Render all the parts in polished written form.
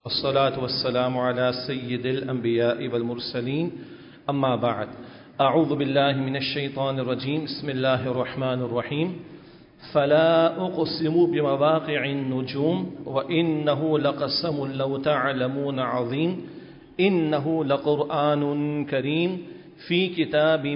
والصلاة والسلام على سيد الأنبياء والمرسلين أما بعد أعوذ بالله من الشيطان الرجيم بسم الله الرحمن الرحيم فلا أقسم بمواقع النجوم وإنه لقسم لو تعلمون عظيم إنه لقرآن كريم في كتاب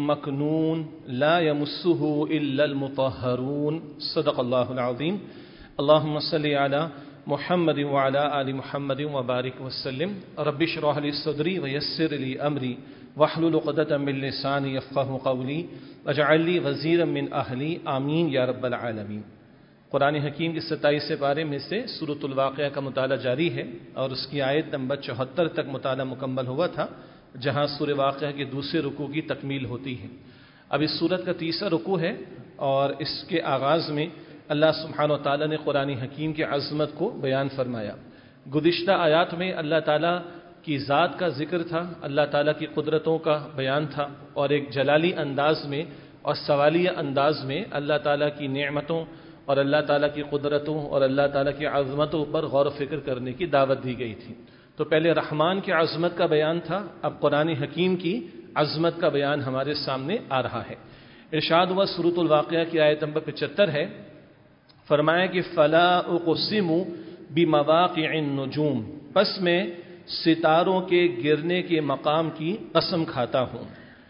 مكنون لا يمسه إلا المطهرون صدق الله العظيم اللهم صل على محمد وعلى آل محمد وبارك وسلم رب اشرح لي صدري ويسر لي أمري واحلل عقدة من لساني يفقهوا قولي واجعل لي وزيرا من أهلي آمین یا رب العالمین۔ قرآن حکیم کے 27 پارے میں سے سورۃ الواقعہ کا مطالعہ جاری ہے اور اس کی آیت نمبر 74 تک مطالعہ مکمل ہوا تھا، جہاں سورہ واقعہ کے دوسرے رکوع کی تکمیل ہوتی ہے۔ اب اس سورت کا تیسرا رکوع ہے اور اس کے آغاز میں اللہ سبحانہ و تعالیٰ نے قرآن حکیم کی عظمت کو بیان فرمایا۔ گزشتہ آیات میں اللہ تعالیٰ کی ذات کا ذکر تھا، اللہ تعالیٰ کی قدرتوں کا بیان تھا، اور ایک جلالی انداز میں اور سوالیہ انداز میں اللہ تعالیٰ کی نعمتوں اور اللہ تعالیٰ کی قدرتوں اور اللہ تعالیٰ کی عظمتوں پر غور و فکر کرنے کی دعوت دی گئی تھی۔ تو پہلے رحمان کی عظمت کا بیان تھا، اب قرآن حکیم کی عظمت کا بیان ہمارے سامنے آ رہا ہے۔ ارشاد ہوا سورۃ الواقعہ کی آیت نمبر 75 ہے، فرمایا کہ فلا اقسم بمواقع النجوم، پس میں ستاروں کے گرنے کے مقام کی قسم کھاتا ہوں۔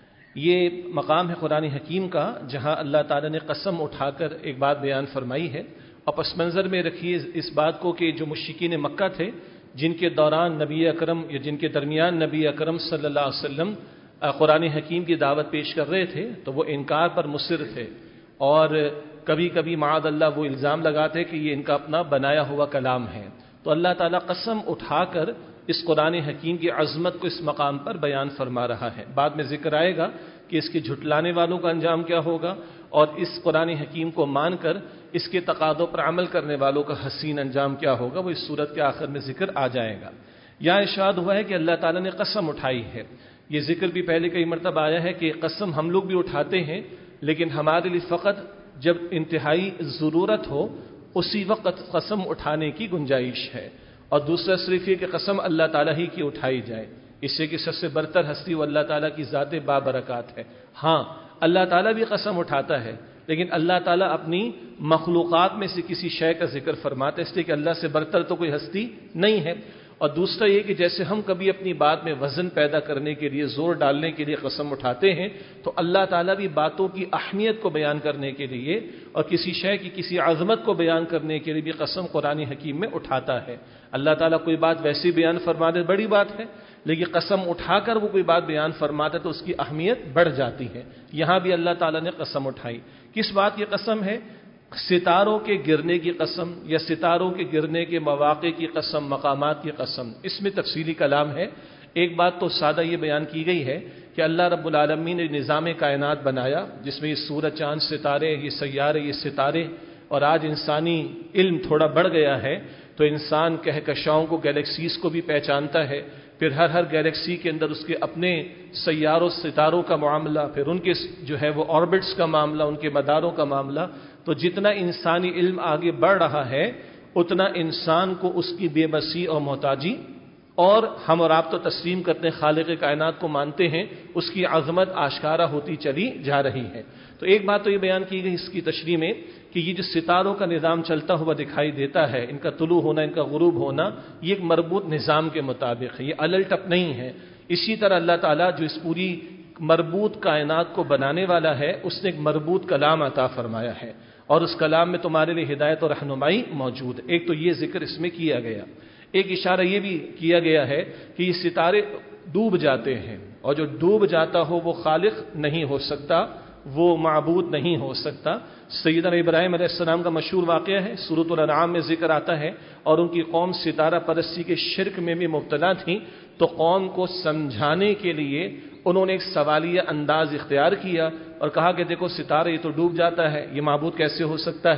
یہ مقام ہے قرآن حکیم کا جہاں اللہ تعالیٰ نے قسم اٹھا کر ایک بات بیان فرمائی ہے، اور پس منظر میں رکھیے اس بات کو کہ جو مشرکین مکہ تھے، جن کے دوران نبی اکرم یا جن کے درمیان نبی اکرم صلی اللہ علیہ وسلم قرآن حکیم کی دعوت پیش کر رہے تھے، تو وہ انکار پر مصر تھے، اور کبھی کبھی معاذ اللہ وہ الزام لگاتے کہ یہ ان کا اپنا بنایا ہوا کلام ہے۔ تو اللہ تعالیٰ قسم اٹھا کر اس قرآن حکیم کی عظمت کو اس مقام پر بیان فرما رہا ہے۔ بعد میں ذکر آئے گا کہ اس کے جھٹلانے والوں کا انجام کیا ہوگا، اور اس قرآن حکیم کو مان کر اس کے تقاضوں پر عمل کرنے والوں کا حسین انجام کیا ہوگا، وہ اس صورت کے آخر میں ذکر آ جائے گا۔ یہاں ارشاد ہوا ہے کہ اللہ تعالیٰ نے قسم اٹھائی ہے۔ یہ ذکر بھی پہلے کئی مرتبہ آیا ہے کہ قسم ہم لوگ بھی اٹھاتے ہیں، لیکن ہمارے لیے فقط جب انتہائی ضرورت ہو اسی وقت قسم اٹھانے کی گنجائش ہے، اور دوسرا صرف یہ کہ قسم اللہ تعالیٰ ہی کی اٹھائی جائے، اس سے کہ سب سے برتر ہستی وہ اللہ تعالیٰ کی ذات بابرکات ہے۔ ہاں اللہ تعالیٰ بھی قسم اٹھاتا ہے، لیکن اللہ تعالیٰ اپنی مخلوقات میں سے کسی شے کا ذکر فرماتا ہے، اس لیے کہ اللہ سے برتر تو کوئی ہستی نہیں ہے۔ اور دوسرا یہ کہ جیسے ہم کبھی اپنی بات میں وزن پیدا کرنے کے لیے، زور ڈالنے کے لیے قسم اٹھاتے ہیں، تو اللہ تعالیٰ بھی باتوں کی اہمیت کو بیان کرنے کے لیے اور کسی شے کی کسی عظمت کو بیان کرنے کے لیے بھی قسم قرآن حکیم میں اٹھاتا ہے۔ اللہ تعالیٰ کوئی بات ویسی بیان فرما دے بڑی بات ہے، لیکن قسم اٹھا کر وہ کوئی بات بیان فرماتا ہے تو اس کی اہمیت بڑھ جاتی ہے۔ یہاں بھی اللہ تعالیٰ نے قسم اٹھائی۔ کس بات کی قسم ہے؟ ستاروں کے گرنے کی قسم، یا ستاروں کے گرنے کے مواقع کی قسم، مقامات کی قسم۔ اس میں تفصیلی کلام ہے۔ ایک بات تو سادہ یہ بیان کی گئی ہے کہ اللہ رب العالمین نے نظام کائنات بنایا جس میں یہ سورج، چاند، ستارے، یہ سیارے، یہ ستارے، اور آج انسانی علم تھوڑا بڑھ گیا ہے تو انسان کہکشاؤں کو، گیلیکسیز کو بھی پہچانتا ہے، پھر ہر گیلیکسی کے اندر اس کے اپنے سیاروں، ستاروں کا معاملہ، پھر ان کے جو ہے وہ آربٹس کا معاملہ، ان کے مداروں کا معاملہ۔ تو جتنا انسانی علم آگے بڑھ رہا ہے اتنا انسان کو اس کی بے بسی اور محتاجی، اور ہم اور آپ تو تسلیم کرتے ہیں، خالق کائنات کو مانتے ہیں، اس کی عظمت آشکارا ہوتی چلی جا رہی ہے۔ تو ایک بات تو یہ بیان کی گئی اس کی تشریح میں کہ یہ جو ستاروں کا نظام چلتا ہوا دکھائی دیتا ہے، ان کا طلوع ہونا، ان کا غروب ہونا، یہ ایک مربوط نظام کے مطابق ہے، یہ الٹ ٹپ نہیں ہے۔ اسی طرح اللہ تعالیٰ جو اس پوری مربوط کائنات کو بنانے والا ہے، اس نے ایک مربوط کلام عطا فرمایا ہے، اور اس کلام میں تمہارے لیے ہدایت اور رہنمائی موجود ہے۔ ایک تو یہ ذکر اس میں کیا گیا۔ ایک اشارہ یہ بھی کیا گیا ہے کہ یہ ستارے ڈوب جاتے ہیں، اور جو ڈوب جاتا ہو وہ خالق نہیں ہو سکتا، وہ معبود نہیں ہو سکتا۔ سیدنا ابراہیم علیہ السلام کا مشہور واقعہ ہے، سورۃ الانعام میں ذکر آتا ہے، اور ان کی قوم ستارہ پرستی کے شرک میں بھی مبتلا تھی، تو قوم کو سمجھانے کے لیے انہوں نے ایک سوالیہ انداز اختیار کیا اور کہا کہ دیکھو ستارہ یہ تو ڈوب جاتا ہے، یہ معبود کیسے ہو سکتا ہے؟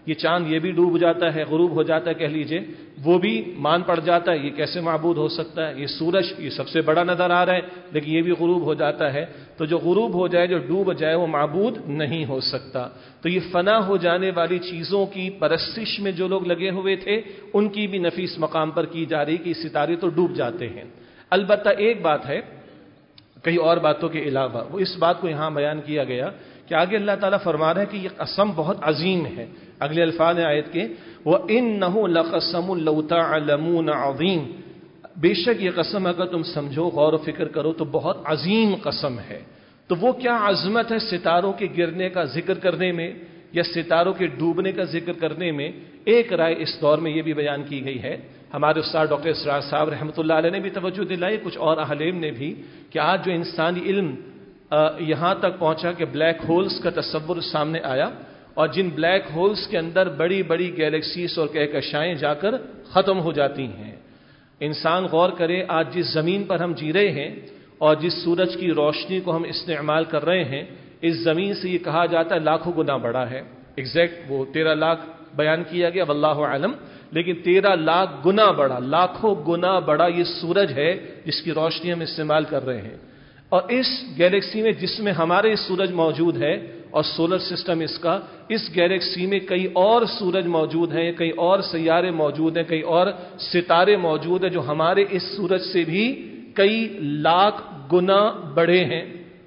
یہ چاند یہ بھی ڈوب جاتا ہے، غروب ہو جاتا ہے کہہ لیجئے، وہ بھی مان پڑ جاتا ہے، یہ کیسے معبود ہو سکتا ہے؟ یہ سورج یہ سب سے بڑا نظر آ رہا ہے لیکن یہ بھی غروب ہو جاتا ہے، تو جو غروب ہو جائے، جو ڈوب جائے، وہ معبود نہیں ہو سکتا۔ تو یہ فنا ہو جانے والی چیزوں کی پرستش میں جو لوگ لگے ہوئے تھے، ان کی بھی نفیس مقام پر کی جا رہی کہ ستارے تو ڈوب جاتے ہیں۔ البتہ ایک بات ہے کئی اور باتوں کے علاوہ، وہ اس بات کو یہاں بیان کیا گیا کہ آگے اللہ تعالیٰ فرما رہے ہیں کہ یہ قسم بہت عظیم ہے۔ اگلے الفاظ ہیں آیت کے، وَإِنَّهُ لَقَسَمٌ لَوْ تَعْلَمُونَ عَظِيمٌ، بے شک یہ قسم اگر تم سمجھو، غور و فکر کرو تو بہت عظیم قسم ہے۔ تو وہ کیا عظمت ہے ستاروں کے گرنے کا ذکر کرنے میں یا ستاروں کے ڈوبنے کا ذکر کرنے میں؟ ایک رائے اس دور میں یہ بھی بیان کی گئی ہے، ہمارے استاد ڈاکٹر اسرار صاحب رحمۃ اللہ علیہ نے بھی توجہ دلائی، کچھ اور اہل علم نے بھی، کہ آج جو انسانی علم یہاں تک پہنچا کہ بلیک ہولز کا تصور سامنے آیا، اور جن بلیک ہولز کے اندر بڑی بڑی گیلیکسیز اور کہکشائیں جا کر ختم ہو جاتی ہیں۔ انسان غور کرے، آج جس زمین پر ہم جی رہے ہیں اور جس سورج کی روشنی کو ہم استعمال کر رہے ہیں، اس زمین سے یہ کہا جاتا ہے لاکھوں گنا بڑا ہے۔ ایگزیکٹ وہ 13 لاکھ بیان کیا گیا، واللہ عالم، لیکن 13 لاکھ گنا بڑا، لاکھوں گنا بڑا یہ سورج ہے جس کی روشنی ہم استعمال کر رہے ہیں۔ اور اس گیلیکسی میں جس میں ہمارے سورج موجود ہے اور سولر سسٹم اس کا، اس گیلیکسی میں کئی اور سورج موجود ہیں، کئی اور سیارے موجود ہیں، کئی اور ستارے موجود ہیں جو ہمارے اس سورج سے بھی کئی لاکھ گنا بڑے ہیں۔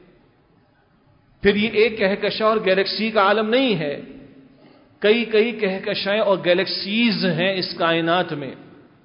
پھر یہ ایک کہکشاں اور گیلیکسی کا عالم نہیں ہے، کئی کئی کہکشائیں اور گیلیکسیز ہیں اس کائنات میں،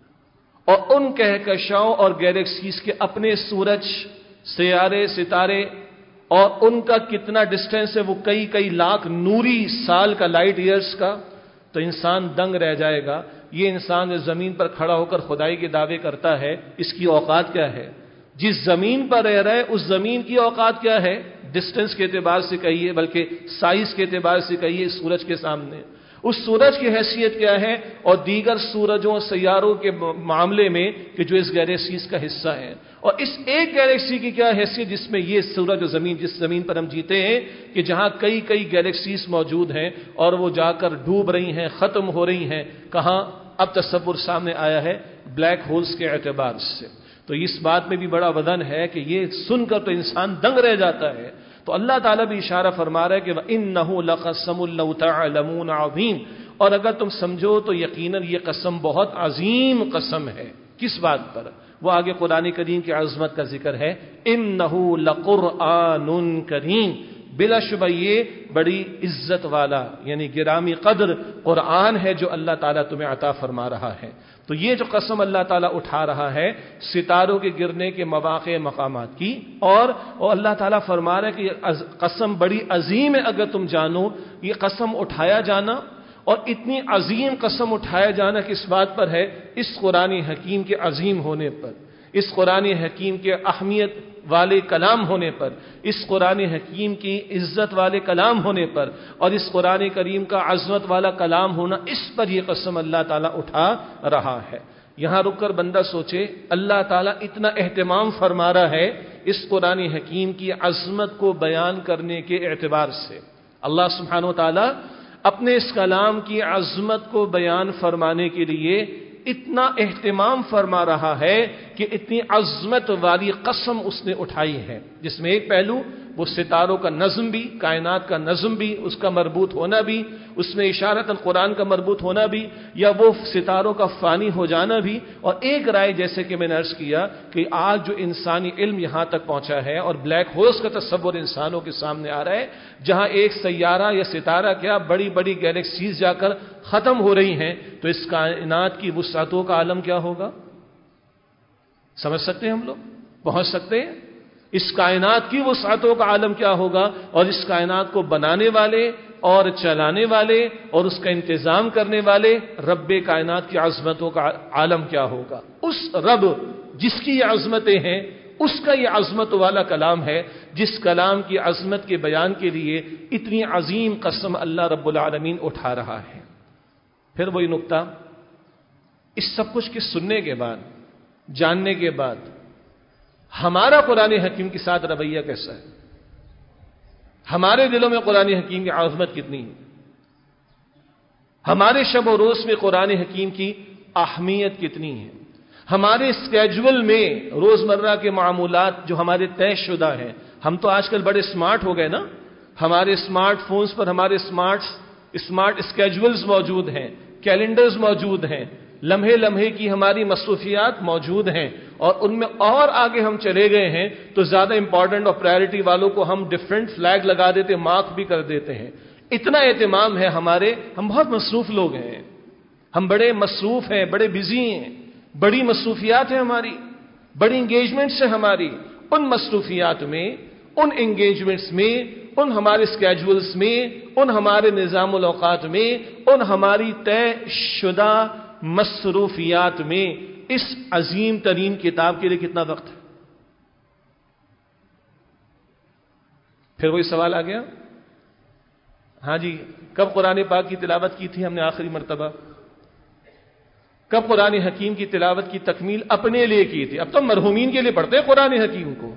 اور ان کہکشاؤں اور گیلیکسیز کے اپنے سورج، سیارے، ستارے، اور ان کا کتنا ڈسٹینس ہے، وہ کئی کئی لاکھ نوری سال کا، لائٹ ایئرز کا۔ تو انسان دنگ رہ جائے گا، یہ انسان جو زمین پر کھڑا ہو کر خدائی کے دعوے کرتا ہے، اس کی اوقات کیا ہے؟ جس زمین پر رہ رہا ہے اس زمین کی اوقات کیا ہے؟ ڈسٹینس کے اعتبار سے کہیے، بلکہ سائز کے اعتبار سے کہیے، سورج کے سامنے اس سورج کی حیثیت کیا ہے، اور دیگر سورجوں سیاروں کے معاملے میں کہ جو اس گیلیکسیز کا حصہ ہے، اور اس ایک گیلیکسی کی کیا حیثیت جس میں یہ سورج اور زمین، جس زمین پر ہم جیتے ہیں، کہ جہاں کئی کئی گیلیکسیز موجود ہیں اور وہ جا کر ڈوب رہی ہیں، ختم ہو رہی ہیں۔ کہاں؟ اب تصور سامنے آیا ہے بلیک ہولز کے اعتبار سے۔ تو اس بات میں بھی بڑا وزن ہے کہ یہ سن کر تو انسان دنگ رہ جاتا ہے۔ تو اللہ تعالیٰ بھی اشارہ فرما رہا ہے کہ وَإِنَّهُ لَقَسَمٌ لَوْ تَعْلَمُونَ عَظِيمٌ، اور اگر تم سمجھو تو یقیناً یہ قسم بہت عظیم قسم ہے۔ کس بات پر؟ وہ آگے قرآن کریم کی عظمت کا ذکر ہے، إِنَّهُ لَقُرْآنٌ کریم، بلا شبہ یہ بڑی عزت والا یعنی گرامی قدر قرآن ہے جو اللہ تعالیٰ تمہیں عطا فرما رہا ہے۔ تو یہ جو قسم اللہ تعالیٰ اٹھا رہا ہے ستاروں کے گرنے کے مواقع مقامات کی، اور اللہ تعالیٰ فرما رہا ہے کہ یہ قسم بڑی عظیم ہے، اگر تم جانو، یہ قسم اٹھایا جانا، اور اتنی عظیم قسم اٹھایا جانا کس بات پر ہے؟ اس قرآن حکیم کے عظیم ہونے پر، اس قرآن حکیم کے اہمیت والے کلام ہونے پر، اس قرآن حکیم کی عزت والے کلام ہونے پر، اور اس قرآن کریم کا عظمت والا کلام ہونا، اس پر یہ قسم اللہ تعالیٰ اٹھا رہا ہے۔ یہاں رک کر بندہ سوچے، اللہ تعالیٰ اتنا اہتمام فرما رہا ہے اس قرآن حکیم کی عظمت کو بیان کرنے کے اعتبار سے۔ اللہ سبحانہ و تعالیٰ اپنے اس کلام کی عظمت کو بیان فرمانے کے لیے اتنا اہتمام فرما رہا ہے کہ اتنی عظمت والی قسم اس نے اٹھائی ہے، جس میں ایک پہلو وہ ستاروں کا نظم بھی، کائنات کا نظم بھی، اس کا مربوط ہونا بھی، اس میں اشارت القرآن کا مربوط ہونا بھی، یا وہ ستاروں کا فانی ہو جانا بھی، اور ایک رائے جیسے کہ میں نے عرض کیا کہ آج جو انسانی علم یہاں تک پہنچا ہے اور بلیک ہولز کا تصور انسانوں کے سامنے آ رہا ہے، جہاں ایک سیارہ یا ستارہ کیا بڑی بڑی گیلیکسیز جا کر ختم ہو رہی ہیں، تو اس کائنات کی وسعتوں کا عالم کیا ہوگا؟ سمجھ سکتے ہیں ہم لوگ؟ پہنچ سکتے ہیں؟ اس کائنات کی وسعتوں کا عالم کیا ہوگا، اور اس کائنات کو بنانے والے اور چلانے والے اور اس کا انتظام کرنے والے رب کائنات کی عظمتوں کا عالم کیا ہوگا۔ اس رب جس کی یہ عظمتیں ہیں، اس کا یہ عظمت والا کلام ہے، جس کلام کی عظمت کے بیان کے لیے اتنی عظیم قسم اللہ رب العالمین اٹھا رہا ہے۔ پھر وہی نقطہ، اس سب کچھ کے سننے کے بعد، جاننے کے بعد، ہمارا قرآن حکیم کے ساتھ رویہ کیسا ہے؟ ہمارے دلوں میں قرآن حکیم کی عظمت کتنی ہے؟ ہمارے شب و روز میں قرآن حکیم کی اہمیت کتنی ہے. ہمارے اسکیجول میں روزمرہ کے معمولات جو ہمارے طے شدہ ہیں. ہم تو آج کل بڑے اسمارٹ ہو گئے نا. ہمارے اسمارٹ فونز پر ہمارے اسمارٹ اسکیجولز موجود ہیں، کیلنڈرز موجود ہیں، لمحے لمحے کی ہماری مصروفیات موجود ہیں، اور ان میں اور آگے ہم چلے گئے ہیں تو زیادہ امپورٹنٹ اور پرائرٹی والوں کو ہم ڈیفرنٹ فلیگ لگا دیتے، مارک بھی کر دیتے ہیں. اتنا اہتمام ہے ہمارے. ہم بہت مصروف لوگ ہیں، ہم بڑے مصروف ہیں، بڑے بزی ہیں، بڑی مصروفیات ہیں ہماری، بڑی انگیجمنٹس ہیں ہماری. ان مصروفیات میں، ان انگیجمنٹس میں، ان ہمارے اسکیجولز میں، ان ہمارے نظام الاوقات میں، ان ہماری طے شدہ مصروفیات میں اس عظیم ترین کتاب کے لیے کتنا وقت ہے؟ پھر وہی سوال آ گیا، ہاں جی کب قرآن پاک کی تلاوت کی تھی ہم نے آخری مرتبہ؟ کب قرآن حکیم کی تلاوت کی تکمیل اپنے لیے کی تھی؟ اب تو مرحومین کے لیے پڑھتے ہیں قرآن حکیم کو.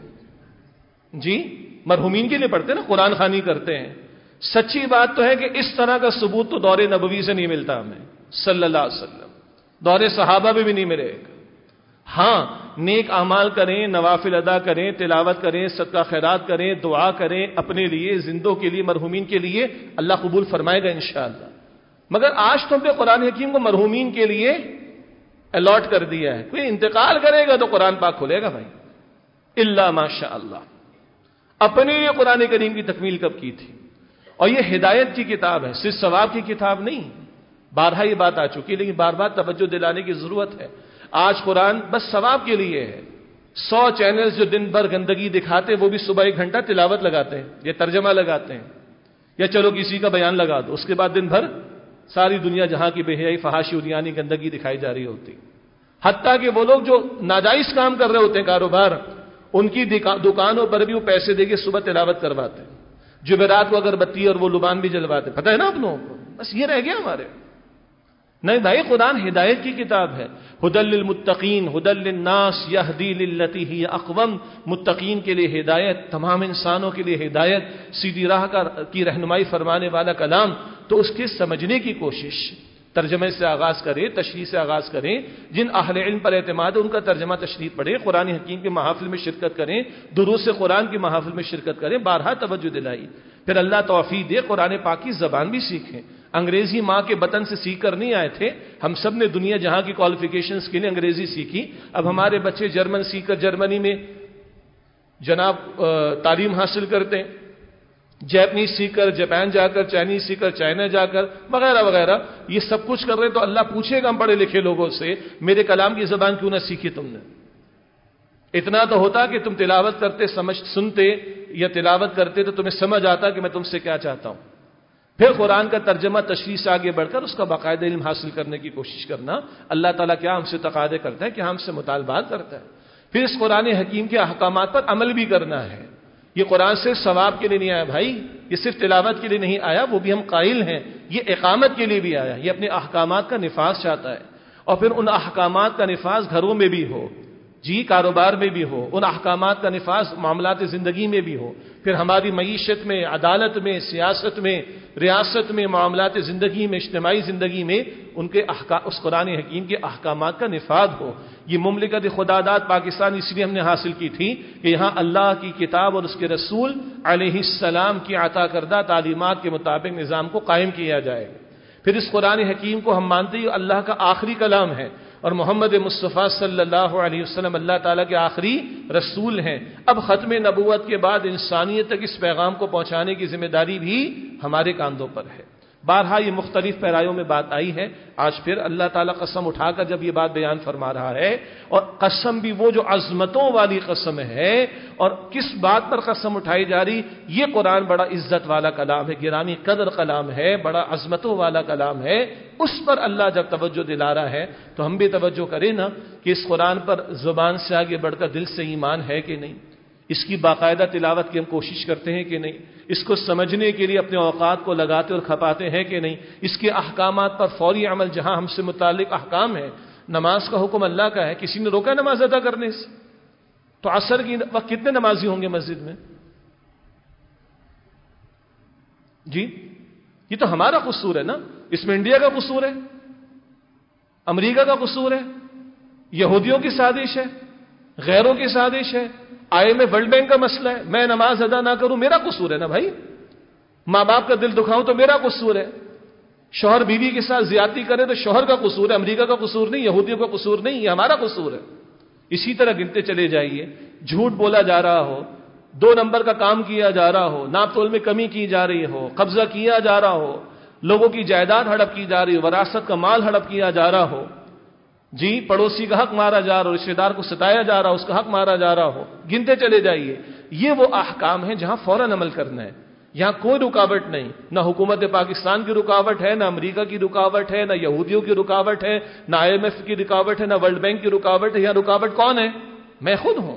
جی مرحومین کے لیے پڑھتے ہیں نا، قرآن خوانی کرتے ہیں. سچی بات تو ہے کہ اس طرح کا ثبوت تو دور نبوی سے نہیں ملتا ہمیں صلی اللہ علیہ وسلم، دور صحابہ میں بھی نہیں ملے گا. ہاں نیک اعمال کریں، نوافل ادا کریں، تلاوت کریں، صدقہ خیرات کریں، دعا کریں اپنے لیے، زندوں کے لیے، مرحومین کے لیے، اللہ قبول فرمائے گا انشاءاللہ. مگر آج تو ہم نے قرآن حکیم کو مرحومین کے لیے الاٹ کر دیا ہے. کوئی انتقال کرے گا تو قرآن پاک کھولے گا بھائی، الا ماشاء اللہ. اپنے لیے قرآن کریم کی تکمیل کب کی تھی؟ اور یہ ہدایت کی کتاب ہے، صرف ثواب کی کتاب نہیں. بارہا یہ بات آ چکی ہے، لیکن بار بار توجہ دلانے کی ضرورت ہے. آج قرآن بس ثواب کے لیے ہے. 100 چینلز جو دن بھر گندگی دکھاتے وہ بھی صبح 1 گھنٹہ تلاوت لگاتے ہیں یا ترجمہ لگاتے ہیں یا چلو کسی کا بیان لگا دو، اس کے بعد دن بھر ساری دنیا جہاں کی بے حیائی، فحاشی، عریانی، گندگی دکھائی جا رہی ہوتی. حتیٰ کہ وہ لوگ جو ناجائز کام کر رہے ہوتے ہیں، کاروبار، ان کی دکانوں پر بھی وہ پیسے دے کے صبح تلاوت کرواتے ہیں. جمعرات کو اگربتی اور وہ لبان بھی جلواتے ہیں. پتہ ہے نا آپ لوگوں کو؟ بس یہ رہ گیا ہمارے. نہیں بھائی، قرآن ہدایت کی کتاب ہے. ہدی للمتقین ہدی للناس یہدی للتی ہی اقوم. متقین کے لیے ہدایت، تمام انسانوں کے لیے ہدایت، سیدھی راہ کی رہنمائی فرمانے والا کلام. تو اس کے سمجھنے کی کوشش، ترجمے سے آغاز کریں، تشریح سے آغاز کریں. جن اہل علم پر اعتماد ہے ان کا ترجمہ تشریح پڑھیں، قرآن حکیم کے محافل میں شرکت کریں، دروس قرآن کی محافل میں شرکت کریں. بارہا توجہ دلائی. پھر اللہ توفیق دے قرآن پاک کی زبان بھی سیکھیں. انگریزی ماں کے بطن سے سیکھ کر نہیں آئے تھے. ہم سب نے دنیا جہاں کی کوالیفیکیشنز کے لیے انگریزی سیکھی. اب ہمارے بچے جرمن سیکھ کر جرمنی میں جناب تعلیم حاصل کرتے ہیں، جیپنیز سیکھ کر جاپان جا کر، چائنیز سیکھ کر چائنا جا کر، وغیرہ وغیرہ. یہ سب کچھ کر رہے تو اللہ پوچھے گا ہم پڑھے لکھے لوگوں سے، میرے کلام کی زبان کیوں نہ سیکھی تم نے؟ اتنا تو ہوتا کہ تم تلاوت کرتے سنتے یا تلاوت کرتے تو تمہیں سمجھ آتا کہ میں تم سے کیا چاہتا ہوں. پھر قرآن کا ترجمہ تشریح سے آگے بڑھ کر اس کا باقاعدہ علم حاصل کرنے کی کوشش کرنا. اللہ تعالیٰ کیا ہم سے تقاضے کرتا ہے، کیا ہم سے مطالبات کرتا ہے. پھر اس قرآن حکیم کے احکامات پر عمل بھی کرنا ہے. یہ قرآن صرف ثواب کے لیے نہیں آیا بھائی، یہ صرف تلاوت کے لیے نہیں آیا، وہ بھی ہم قائل ہیں. یہ اقامت کے لیے بھی آیا. یہ اپنے احکامات کا نفاذ چاہتا ہے، اور پھر ان احکامات کا نفاذ گھروں میں بھی ہو، جی کاروبار میں بھی ہو، ان احکامات کا نفاذ معاملات زندگی میں بھی ہو، پھر ہماری معیشت میں، عدالت میں، سیاست میں، ریاست میں، معاملات زندگی میں، اجتماعی زندگی میں ان کے اس قرآن حکیم کے احکامات کا نفاذ ہو. یہ مملکت خداداد پاکستان اس لیے ہم نے حاصل کی تھی کہ یہاں اللہ کی کتاب اور اس کے رسول علیہ السلام کی عطا کردہ تعلیمات کے مطابق نظام کو قائم کیا جائے. پھر اس قرآن حکیم کو ہم مانتے ہیں اللہ کا آخری کلام ہے، اور محمد مصطفیٰ صلی اللہ علیہ وسلم اللہ تعالیٰ کے آخری رسول ہیں. اب ختم نبوت کے بعد انسانیت تک اس پیغام کو پہنچانے کی ذمہ داری بھی ہمارے کاندھوں پر ہے. بارہا یہ مختلف پیرایوں میں بات آئی ہے. آج پھر اللہ تعالیٰ قسم اٹھا کر جب یہ بات بیان فرما رہا ہے، اور قسم بھی وہ جو عظمتوں والی قسم ہے، اور کس بات پر قسم اٹھائی جا رہی؟ یہ قرآن بڑا عزت والا کلام ہے، گرامی قدر کلام ہے، بڑا عظمتوں والا کلام ہے. اس پر اللہ جب توجہ دلا رہا ہے تو ہم بھی توجہ کریں نا کہ اس قرآن پر زبان سے آگے بڑھ کر دل سے ایمان ہے کہ نہیں، اس کی باقاعدہ تلاوت کی ہم کوشش کرتے ہیں کہ نہیں، اس کو سمجھنے کے لیے اپنے اوقات کو لگاتے اور کھپاتے ہیں کہ نہیں، اس کے احکامات پر فوری عمل. جہاں ہم سے متعلق احکام ہے، نماز کا حکم اللہ کا ہے، کسی نے روکا نماز ادا کرنے سے؟ تو عصر کی وقت کتنے نمازی ہوں گے مسجد میں؟ جی یہ تو ہمارا قصور ہے نا. اس میں انڈیا کا قصور ہے؟ امریکہ کا قصور ہے؟ یہودیوں کی سازش ہے؟ غیروں کی سازش ہے؟ IMF ورلڈ بینک کا مسئلہ ہے؟ میں نماز ادا نہ کروں میرا قصور ہے نا بھائی؟ ماں باپ کا دل دکھاؤں تو میرا قصور ہے؟ شوہر بیوی کے ساتھ زیادتی کرے تو شوہر کا قصور ہے، امریکہ کا قصور نہیں، یہودیوں کا قصور نہیں، یہ ہمارا قصور ہے۔ اسی طرح گنتے چلے جائیے، جھوٹ بولا جا رہا ہو، 2 نمبر کا کام کیا جا رہا ہو، ناپ تول میں کمی کی جا رہی ہو، قبضہ کیا جا رہا ہو، لوگوں کی جائیداد ہڑپ کی جا رہی ہو، وراثت کا مال ہڑپ کیا جا رہا ہو، جی پڑوسی کا حق مارا جا رہا ہو، رشتہ دار کو ستایا جا رہا ہو، اس کا حق مارا جا رہا ہو، گنتے چلے جائیے۔ یہ وہ احکام ہیں جہاں فوراً عمل کرنا ہے، یہاں کوئی رکاوٹ نہیں، نہ حکومت پاکستان کی رکاوٹ ہے، نہ امریکہ کی رکاوٹ ہے، نہ یہودیوں کی رکاوٹ ہے، نہ IMF کی رکاوٹ ہے، نہ ورلڈ بینک کی رکاوٹ ہے۔ یہاں رکاوٹ کون ہے؟ میں خود ہوں۔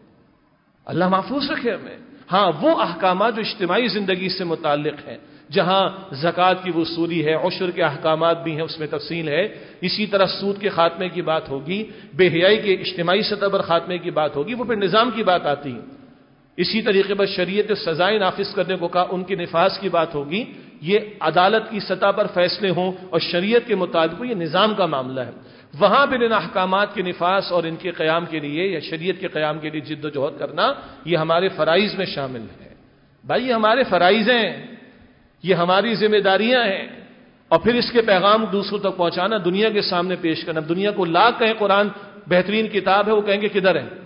اللہ محفوظ رکھے ہمیں۔ ہاں وہ احکامات جو اجتماعی زندگی سے متعلق ہیں، جہاں زکوٰۃ کی وصولی ہے، عشر کے احکامات بھی ہیں، اس میں تفصیل ہے، اسی طرح سود کے خاتمے کی بات ہوگی، بے حیائی کے اجتماعی سطح پر خاتمے کی بات ہوگی، وہ پھر نظام کی بات آتی ہے۔ اسی طریقے پر شریعت سزائیں نافذ کرنے کو کہا، ان کے نفاذ کی بات ہوگی، یہ عدالت کی سطح پر فیصلے ہوں اور شریعت کے مطابق یہ نظام کا معاملہ ہے۔ وہاں پھر ان احکامات کے نفاذ اور ان کے قیام کے لیے یا شریعت کے قیام کے لیے جد و جہد کرنا، یہ ہمارے فرائض میں شامل ہے۔ بھائی یہ ہمارے فرائض ہیں، یہ ہماری ذمہ داریاں ہیں، اور پھر اس کے پیغام دوسروں تک پہنچانا، دنیا کے سامنے پیش کرنا۔ دنیا کو لاکھ کہیں قرآن بہترین کتاب ہے، وہ کہیں گے کدھر ہے؟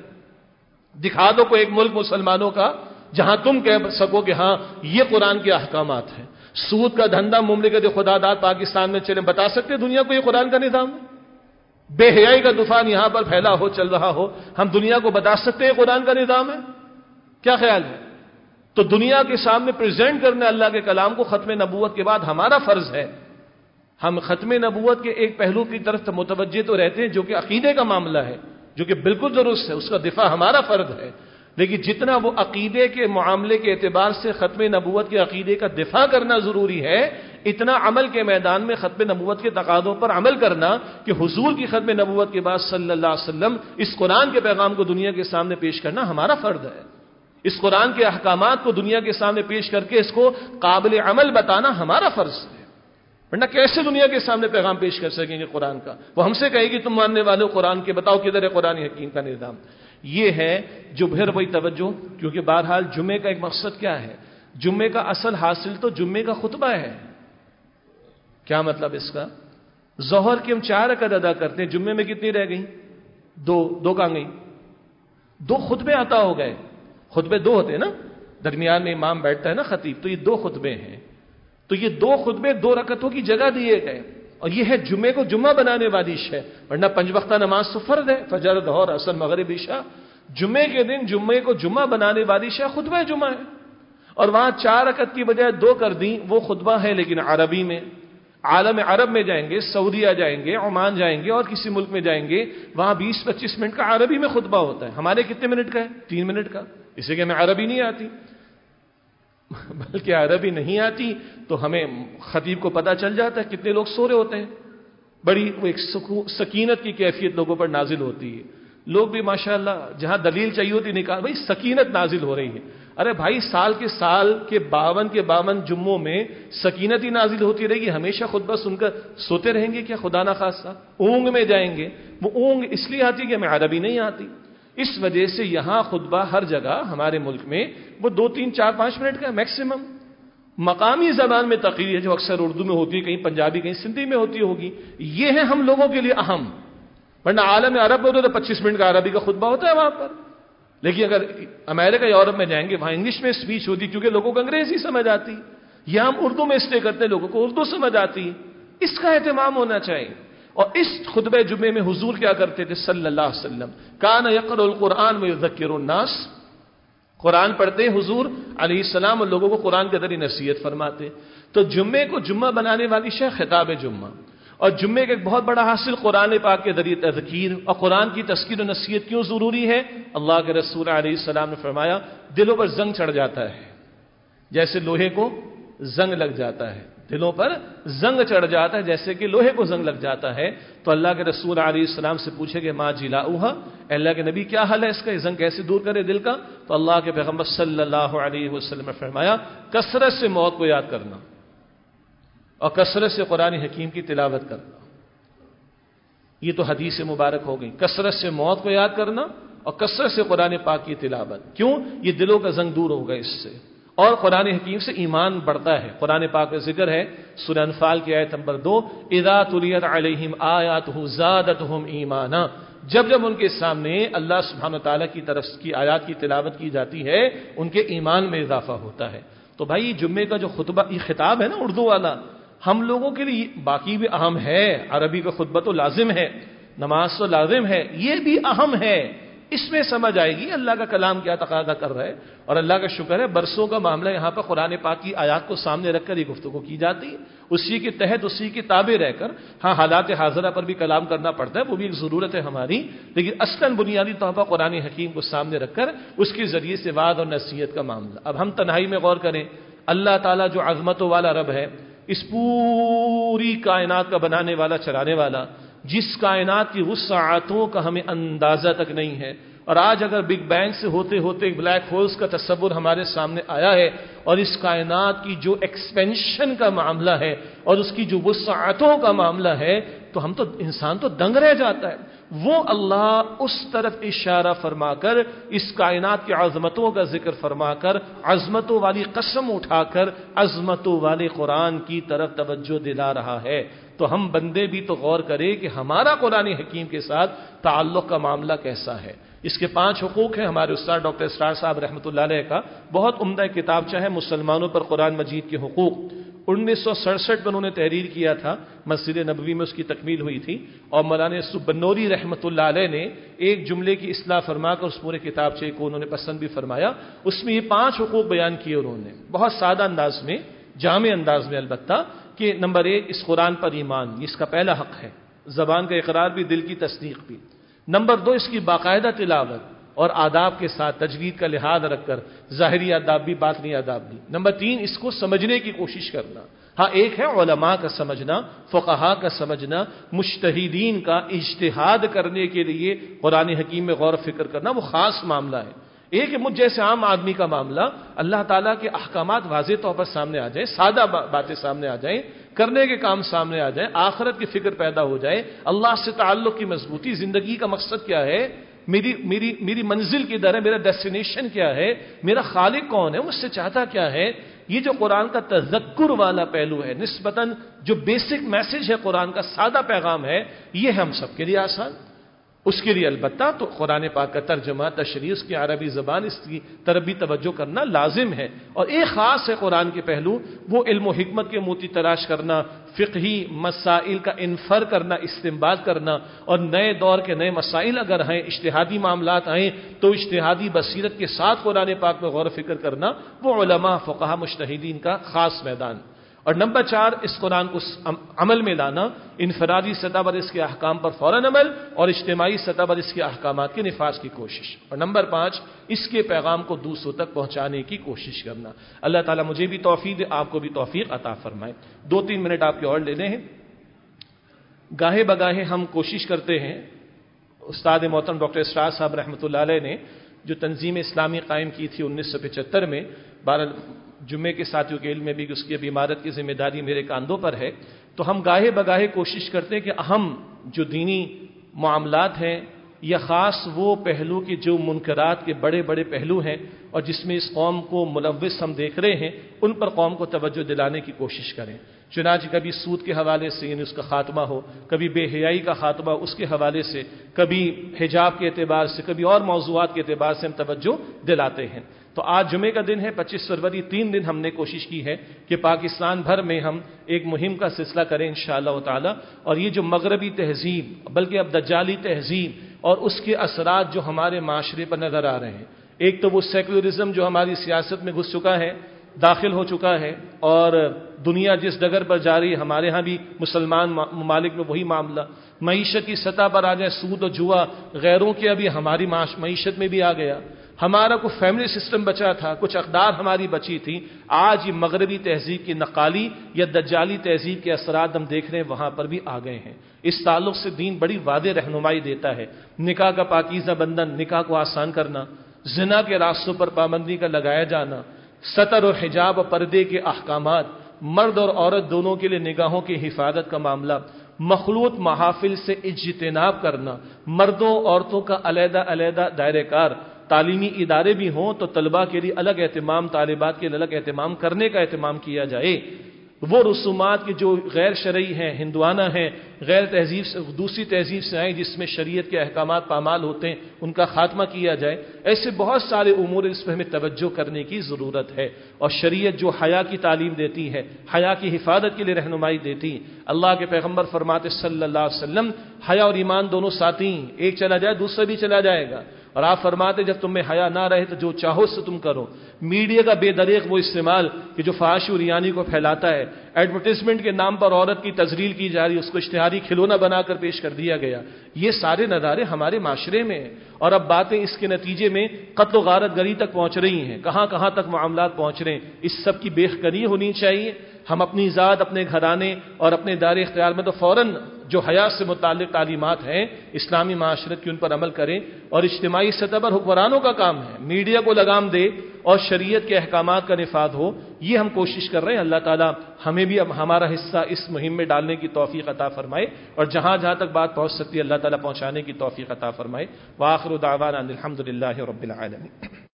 دکھا دو کوئی ایک ملک مسلمانوں کا جہاں تم کہہ سکو کہ ہاں یہ قرآن کے احکامات ہیں۔ سود کا دھندا مملکت خدا داد پاکستان میں چلے، بتا سکتے دنیا کو یہ قرآن کا نظام ہے؟ بے حیائی کا طوفان یہاں پر پھیلا ہو، چل رہا ہو، ہم دنیا کو بتا سکتے ہیں قرآن کا نظام ہے؟ کیا خیال ہے؟ تو دنیا کے سامنے پریزنٹ کرنے اللہ کے کلام کو ختم نبوت کے بعد ہمارا فرض ہے۔ ہم ختم نبوت کے ایک پہلو کی طرف متوجہ تو رہتے ہیں جو کہ عقیدے کا معاملہ ہے، جو کہ بالکل درست ہے، اس کا دفاع ہمارا فرض ہے، لیکن جتنا وہ عقیدے کے معاملے کے اعتبار سے ختم نبوت کے عقیدے کا دفاع کرنا ضروری ہے، اتنا عمل کے میدان میں ختم نبوت کے تقاضوں پر عمل کرنا کہ حضور کی ختم نبوت کے بعد صلی اللہ علیہ وسلم اس قرآن کے پیغام کو دنیا کے سامنے پیش کرنا ہمارا فرض ہے۔ اس قرآن کے احکامات کو دنیا کے سامنے پیش کر کے اس کو قابل عمل بتانا ہمارا فرض ہے، ورنہ کیسے دنیا کے سامنے پیغام پیش کر سکیں گے قرآن کا؟ وہ ہم سے کہے گی تم ماننے والے قرآن کے، بتاؤ کدھر ہے قرآن حکیم کا نظام؟ یہ ہے جو پھر وہی توجہ، کیونکہ بہرحال جمعے کا ایک مقصد کیا ہے؟ جمعے کا اصل حاصل تو جمعے کا خطبہ ہے۔ کیا مطلب اس کا؟ ظہر کی ہم 4 رکعت ادا کرتے ہیں، جمعے میں کتنی رہ گئیں؟ 2 کہاں گئی؟ 2 خطبے عطا ہو گئے۔ خطبے 2 ہوتے ہیں نا، درمیان میں امام بیٹھتا ہے نا خطیب، تو یہ 2 خطبے ہیں، تو یہ 2 خطبے 2 رکعتوں کی جگہ دیے گئے، اور یہ ہے جمعے کو جمعہ بنانے والی شے، ورنہ 5 وقتہ نماز تو فرض ہے، فجر ظہر عصر مغرب عشاء۔ جمعے کے دن جمعے کو جمعہ بنانے والی شے خطبہ جمعہ ہے، اور وہاں 4 رکعت کی بجائے 2 کر دی، وہ خطبہ ہے لیکن عربی میں۔ عالم عرب میں جائیں گے، سعودیہ جائیں گے، عمان جائیں گے، اور کسی ملک میں جائیں گے، وہاں 20-25 منٹ کا عربی میں خطبہ ہوتا ہے۔ ہمارے کتنے منٹ کا ہے؟ 3 منٹ کا، اسے کہ ہمیں عربی نہیں آتی، بلکہ عربی نہیں آتی تو ہمیں خطیب کو پتہ چل جاتا ہے کتنے لوگ سو رہے ہوتے ہیں، بڑی وہ ایک سکینت کی کیفیت لوگوں پر نازل ہوتی ہے۔ لوگ بھی ماشاءاللہ جہاں دلیل چاہیے ہوتی نکال، بھائی سکینت نازل ہو رہی ہے۔ ارے بھائی سال کے 52 جمعوں میں سکینت ہی نازل ہوتی رہے گی، ہمیشہ خطبہ سن کر سوتے رہیں گے کیا؟ خدا نہ خاصہ اونگ میں جائیں گے۔ وہ اونگ اس لیے آتی کہ ہمیں عربی نہیں آتی، اس وجہ سے یہاں خطبہ ہر جگہ ہمارے ملک میں وہ 2, 3, 4, 5 منٹ کا میکسیمم۔ مقامی زبان میں تقریر ہے جو اکثر اردو میں ہوتی ہے، کہیں پنجابی کہیں سندھی میں ہوتی ہوگی، یہ ہے ہم لوگوں کے لیے اہم، ورنہ عالم عرب میں تو 25 منٹ کا عربی کا خطبہ ہوتا ہے وہاں پر۔ لیکن اگر امریکہ یورپ میں جائیں گے وہاں انگلش میں اسپیچ ہوتی کیونکہ لوگوں کو انگریزی سمجھ آتی، یہ ہم اردو میں اس لیے کرتے ہیں لوگوں کو اردو سمجھ آتی، اس کا اہتمام ہونا چاہیے۔ اور اس خطبہ جمعے میں حضور کیا کرتے تھے صلی اللہ علیہ وسلم؟ کان یقرأ القرآن ویذکر الناس، قرآن پڑھتے حضور علیہ السلام اور لوگوں کو قرآن کے ذریعے نصیحت فرماتے۔ تو جمعے کو جمعہ بنانے والی شے خطاب جمعہ، اور جمعے کا ایک بہت بڑا حاصل قرآن پاک کے ذریعے تذکیر اور قرآن کی تذکیر و نصیحت کیوں ضروری ہے؟ اللہ کے رسول علیہ السلام نے فرمایا دلوں پر زنگ چڑھ جاتا ہے، جیسے لوہے کو زنگ لگ جاتا ہے، دلوں پر زنگ چڑھ جاتا ہے جیسے کہ لوہے کو زنگ لگ جاتا ہے۔ تو اللہ کے رسول علیہ السلام سے پوچھے کہ ما جلاؤھا، اللہ کے نبی کیا حل ہے اس کا، یہ زنگ کیسے دور کرے دل کا؟ تو اللہ کے پیغمبر صلی اللہ علیہ وسلم نے فرمایا کثرت سے موت کو یاد کرنا، اور کثرت سے قرآن حکیم کی تلاوت کرنا. یہ تو حدیث مبارک ہو گئی. کثرت سے موت کو یاد کرنا اور کثرت سے قرآن پاک کی تلاوت. کیوں؟ یہ دلوں کا زنگ دور ہوگا اس سے، اور قرآن حکیم سے ایمان بڑھتا ہے. قرآن پاک میں ذکر ہے سورہ انفال کی آیت نمبر 2، اذا تلیت علیہم آیاتہ زادتہم ایمانا، جب ان کے سامنے اللہ سبحانہ وتعالی کی طرف کی آیات کی تلاوت کی جاتی ہے ان کے ایمان میں اضافہ ہوتا ہے. تو بھائی جمعے کا جو خطبہ، یہ خطاب ہے نا اردو والا، ہم لوگوں کے لیے باقی بھی اہم ہے. عربی کا خطبہ تو لازم ہے، نماز تو لازم ہے، یہ بھی اہم ہے. اس میں سمجھ آئے گی اللہ کا کلام کیا تقاضا کر رہا ہے. اور اللہ کا شکر ہے برسوں کا معاملہ یہاں پر قرآن پاک کی آیات کو سامنے رکھ کر یہ گفتگو کی جاتی ہے، اسی کے تحت اسی کے تابع رہ کر. ہاں حالات حاضرہ پر بھی کلام کرنا پڑتا ہے، وہ بھی ایک ضرورت ہے ہماری، لیکن اصلاً بنیادی طور پر قرآن حکیم کو سامنے رکھ کر اس کے ذریعے سے وعظ اور نصیحت کا معاملہ. اب ہم تنہائی میں غور کریں، اللہ تعالیٰ جو عظمتوں والا رب ہے، اس پوری کائنات کا بنانے والا، چلانے والا، جس کائنات کی وسعتوں کا ہمیں اندازہ تک نہیں ہے. اور آج اگر بگ بینگ سے ہوتے ہوتے بلیک ہولز کا تصور ہمارے سامنے آیا ہے، اور اس کائنات کی جو ایکسپینشن کا معاملہ ہے اور اس کی جو وسعتوں کا معاملہ ہے، تو ہم تو انسان تو دنگ رہ جاتا ہے. وہ اللہ اس طرف اشارہ فرما کر، اس کائنات کی عظمتوں کا ذکر فرما کر، عظمتوں والی قسم اٹھا کر عظمتوں والے قرآن کی طرف توجہ دلا رہا ہے. تو ہم بندے بھی تو غور کریں کہ ہمارا قرآن حکیم کے ساتھ تعلق کا معاملہ کیسا ہے. اس کے 5 حقوق ہیں. ہمارے استاد ڈاکٹر اسرار صاحب رحمۃ اللہ علیہ کا بہت عمدہ کتابچہ ہے مسلمانوں پر قرآن مجید کے حقوق. 1967 میں انہوں نے تحریر کیا تھا، مسجد نبوی میں اس کی تکمیل ہوئی تھی، اور مولانا یوسف بنوری رحمۃ اللہ علیہ نے ایک جملے کی اصلاح فرما کر اس پورے کتابچے کو انہوں نے پسند بھی فرمایا. اس میں یہ 5 حقوق بیان کیے انہوں نے بہت سادہ انداز میں، جامع انداز میں البتہ، کہ نمبر 1 اس قرآن پر ایمان، اس کا پہلا حق ہے، زبان کا اقرار بھی، دل کی تصدیق بھی. نمبر 2 اس کی باقاعدہ تلاوت اور آداب کے ساتھ، تجوید کا لحاظ رکھ کر، ظاہری آداب بھی، باطنی آداب بھی. نمبر 3 اس کو سمجھنے کی کوشش کرنا. ہاں ایک ہے علماء کا سمجھنا، فقہا کا سمجھنا، مجتہدین کا اجتہاد کرنے کے لیے قرآن حکیم میں غور و فکر کرنا، وہ خاص معاملہ ہے. ایک مجھ جیسے عام آدمی کا معاملہ، اللہ تعالیٰ کے احکامات واضح طور پر سامنے آ جائیں، سادہ باتیں سامنے آ جائیں، کرنے کے کام سامنے آ جائیں، آخرت کی فکر پیدا ہو جائے، اللہ سے تعلق کی مضبوطی، زندگی کا مقصد کیا ہے، میری منزل کدھر ہے، میرا ڈیسٹینیشن کیا ہے، میرا خالق کون ہے، مجھ سے چاہتا کیا ہے. یہ جو قرآن کا تذکر والا پہلو ہے، نسبتاً جو بیسک میسج ہے قرآن کا، سادہ پیغام ہے، یہ ہم سب کے لیے آسان. اس کے لیے البتہ تو قرآن پاک کا ترجمہ، تشریح، اس کی عربی زبان، اس کی طرف بھی توجہ کرنا لازم ہے. اور ایک خاص ہے قرآن کے پہلو، وہ علم و حکمت کے موتی تلاش کرنا، فقہی مسائل کا انفر کرنا، استنباط کرنا، اور نئے دور کے نئے مسائل اگر ہیں، اجتہادی معاملات آئیں تو اجتہادی بصیرت کے ساتھ قرآن پاک میں غور و فکر کرنا، وہ علماء، فقہا، مجتہدین کا خاص میدان. اور نمبر 4 اس قرآن کو عمل میں لانا، انفرادی سطح پر اس کے احکام پر فوراً عمل، اور اجتماعی سطح پر اس کے احکامات کے نفاذ کی کوشش. اور نمبر 5 اس کے پیغام کو دوسروں تک پہنچانے کی کوشش کرنا. اللہ تعالیٰ مجھے بھی توفیق دے، آپ کو بھی توفیق عطا فرمائے. 2-3 منٹ آپ کے اور لینے ہیں. گاہے بگاہے ہم کوشش کرتے ہیں، استاد محترم ڈاکٹر اسرار صاحب رحمۃ اللہ علیہ نے جو تنظیم اسلامی قائم کی تھی 1975 میں، جمعے کے ساتھیوں کے علم میں بھی اس کی اب عمارت کی ذمہ داری میرے کاندھوں پر ہے. تو ہم گاہے بگاہے کوشش کرتے ہیں کہ اہم جو دینی معاملات ہیں، یا خاص وہ پہلو کے جو منکرات کے بڑے بڑے پہلو ہیں اور جس میں اس قوم کو ملوث ہم دیکھ رہے ہیں، ان پر قوم کو توجہ دلانے کی کوشش کریں. چنانچہ کبھی سود کے حوالے سے یعنی اس کا خاتمہ ہو، کبھی بے حیائی کا خاتمہ اس کے حوالے سے، کبھی حجاب کے اعتبار سے، کبھی اور موضوعات کے اعتبار سے ہم توجہ دلاتے ہیں. تو آج جمعے کا دن ہے، 25 فروری، 3 دن ہم نے کوشش کی ہے کہ پاکستان بھر میں ہم ایک مہم کا سلسلہ کریں انشاءاللہ تعالی. اور یہ جو مغربی تہذیب، بلکہ اب دجالی تہذیب اور اس کے اثرات جو ہمارے معاشرے پر نظر آ رہے ہیں، ایک تو وہ سیکولرزم جو ہماری سیاست میں گھس چکا ہے، داخل ہو چکا ہے، اور دنیا جس ڈگر پر جا رہی ہے، ہمارے ہاں بھی مسلمان ممالک میں وہی معاملہ. معیشت کی سطح پر آ جائے، سود و جوا غیروں کے ابھی ہماری معیشت میں بھی آ گیا. ہمارا کوئی فیملی سسٹم بچا تھا، کچھ اقدار ہماری بچی تھی، آج یہ مغربی تہذیب کی نقالی یا دجالی تہذیب کے اثرات ہم دیکھ رہے ہیں وہاں پر بھی آ گئے ہیں. اس تعلق سے دین بڑی واضح رہنمائی دیتا ہے. نکاح کا پاکیزہ بندھن، نکاح کو آسان کرنا، زنا کے راستوں پر پابندی کا لگایا جانا، ستر اور حجاب اور پردے کے احکامات، مرد اور عورت دونوں کے لیے نگاہوں کی حفاظت کا معاملہ، مخلوط محافل سے اجتناب کرنا، مردوں عورتوں کا علیحدہ علیحدہ دائرہ کار، تعلیمی ادارے بھی ہوں تو طلباء کے لیے الگ اہتمام، طالبات کے لیے الگ اہتمام کرنے کا اہتمام کیا جائے۔ وہ رسومات کی جو غیر شرعی ہیں، ہندوانہ ہیں، غیر تہذیب سے دوسری تہذیب سے آئیں جس میں شریعت کے احکامات پامال ہوتے ہیں، ان کا خاتمہ کیا جائے۔ ایسے بہت سارے امور اس پہ ہمیں توجہ کرنے کی ضرورت ہے، اور شریعت جو حیا کی تعلیم دیتی ہے، حیا کی حفاظت کے لیے رہنمائی دیتی، اللہ کے پیغمبر فرماتے صلی اللہ علیہ وسلم حیا اور ایمان دونوں ساتھی ہیں، ایک چلا جائے دوسرا بھی چلا جائے گا، اور آپ فرماتے جب تم میں حیا نہ رہے تو جو چاہو سے تم کرو۔ میڈیا کا بے دریغ وہ استعمال کہ جو فحاشی اور ریانی کو پھیلاتا ہے، ایڈورٹائزمنٹ کے نام پر عورت کی تذلیل کی جا رہی ہے، اس کو اشتہاری کھلونا بنا کر پیش کر دیا گیا، یہ سارے نظارے ہمارے معاشرے میں ہیں، اور اب باتیں اس کے نتیجے میں قتل و غارت گری تک پہنچ رہی ہیں، کہاں کہاں تک معاملات پہنچ رہے ہیں۔ اس سب کی بےخبری ہونی چاہیے۔ ہم اپنی ذات، اپنے گھرانے اور اپنے دار اختیار میں تو فوراً جو حیا سے متعلق تعلیمات ہیں اسلامی معاشرت کی، ان پر عمل کریں، اور اجتماعی سطح پر حکمرانوں کا کام ہے میڈیا کو لگام دے اور شریعت کے احکامات کا نفاذ ہو۔ یہ ہم کوشش کر رہے ہیں، اللہ تعالیٰ ہمیں بھی اب ہمارا حصہ اس مہم میں ڈالنے کی توفیق عطا فرمائے، اور جہاں جہاں تک بات پہنچ سکتی ہے اللہ تعالیٰ پہنچانے کی توفیق عطا فرمائے۔ وآخر دعوانا ان الحمد للہ رب العالمین۔